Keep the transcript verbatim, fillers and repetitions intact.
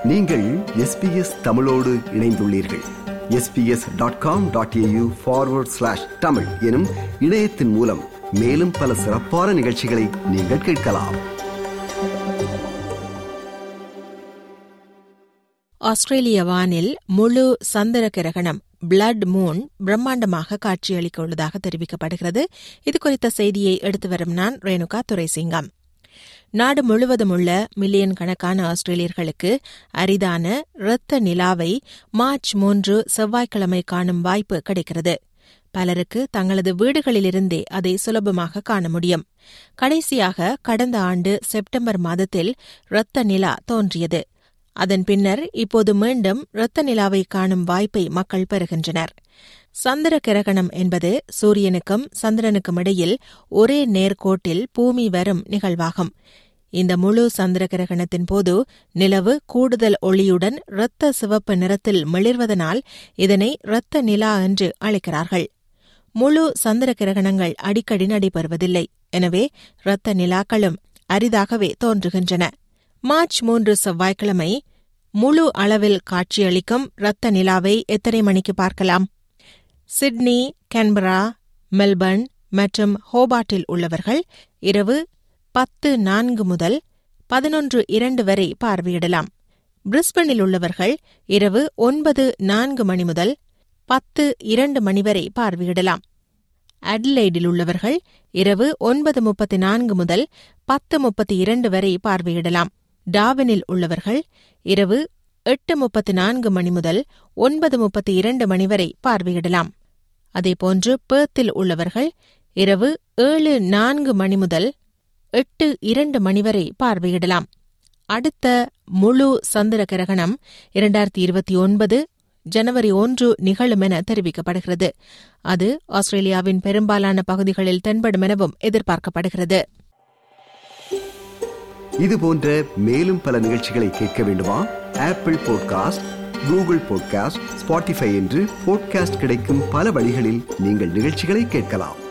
நீங்கள் S B S தமிழோடு இணைந்துள்ளீர்கள். S B S dot com dot A U forward slash Tamil எனும் இணையத்தின் மூலம் மேலும் பல சிறப்பான நிகழ்ச்சிகளை நீங்கள் கேட்கலாம். ஆஸ்திரேலிய வானில் முழு சந்திர கிரகணம் பிளட் மூன் பிரம்மாண்டமாக காட்சியளிக்க உள்ளதாக தெரிவிக்கப்படுகிறது. இது குறித்த செய்தியை எடுத்து வரும் நான் ரேணுகா துரைசிங்கம். நாடு முழுவதும் உள்ள மில்லியன் கணக்கான ஆஸ்திரேலியர்களுக்கு அரிதான இரத்த நிலாவை மார்ச் மூன்று செவ்வாய்க்கிழமை காணும் வாய்ப்பு கிடைக்கிறது. பலருக்கு தங்களது வீடுகளிலிருந்தே அதை சுலபமாக காண முடியும். கடைசியாக கடந்த ஆண்டு செப்டம்பர் மாதத்தில் இரத்த நிலா தோன்றியது. அதன் பின்னர் இப்போது மீண்டும் இரத்த நிலாவை காணும் வாய்ப்பை மக்கள் பெறுகின்றனர். சந்திர கிரகணம் என்பது சூரியனுக்கும் சந்திரனுக்கும் இடையில் ஒரே நேர்கோட்டில் பூமி வரும் நிகழ்வாகும். இந்த முழு சந்திர கிரகணத்தின் போது நிலவு கூடுதல் ஒளியுடன் இரத்த சிவப்பு நிறத்தில் மிளிர்வதனால் இதனை இரத்த நிலா என்று அழைக்கிறார்கள். முழு சந்திர கிரகணங்கள் அடிக்கடி நடைபெறுவதில்லை. எனவே இரத்த நிலாக்களும் அரிதாகவே தோன்றுகின்றன. மார்ச் மூன்று செவ்வாய்க்கிழமை முழு அளவில் காட்சியளிக்கும் இரத்த நிலாவை எத்தனை மணிக்கு பார்க்கலாம்? சிட்னி, கேன்பரா, மெல்பர்ன் மற்றும் ஹோபார்ட்டில் உள்ளவர்கள் இரவு பத்து நான்கு முதல் பதினொன்று இரண்டு வரை பார்வையிடலாம். பிரிஸ்பனில் உள்ளவர்கள் இரவு ஒன்பது நான்கு மணி முதல் பத்து இரண்டு மணி வரை பார்வையிடலாம். அட்லைடில் உள்ளவர்கள் இரவு ஒன்பது முப்பத்தி நான்கு முதல் பத்து முப்பத்தி இரண்டு வரை பார்வையிடலாம். டார்வினில் உள்ளவர்கள் இரவு எட்டு முப்பத்தி நான்கு மணி முதல் ஒன்பது முப்பத்தி இரண்டு மணி வரை பார்வையிடலாம். அதேபோன்று பெர்த்தில் உள்ளவர்கள் இரவு ஏழு நான்கு மணி முதல் எட்டு இரண்டு மணி வரை பார்வையிடலாம். அடுத்த முழு சந்திர கிரகணம் இரண்டாயிரத்தி இருபத்தி ஒன்பது ஜனவரி ஒன்று நிகழும் என தெரிவிக்கப்படுகிறது. அது ஆஸ்திரேலியாவின் பெரும்பாலான பகுதிகளில் தென்படும் எனவும் எதிர்பார்க்கப்படுகிறது. இதுபோன்ற மேலும் பல நிகழ்ச்சிகளை கேட்க வேண்டுமா? Apple podcast, Google podcast, Spotify என்று பாட்காஸ்ட் கிடைக்கும் பல வழிகளில் நீங்கள் நிகழ்ச்சிகளை கேட்கலாம்.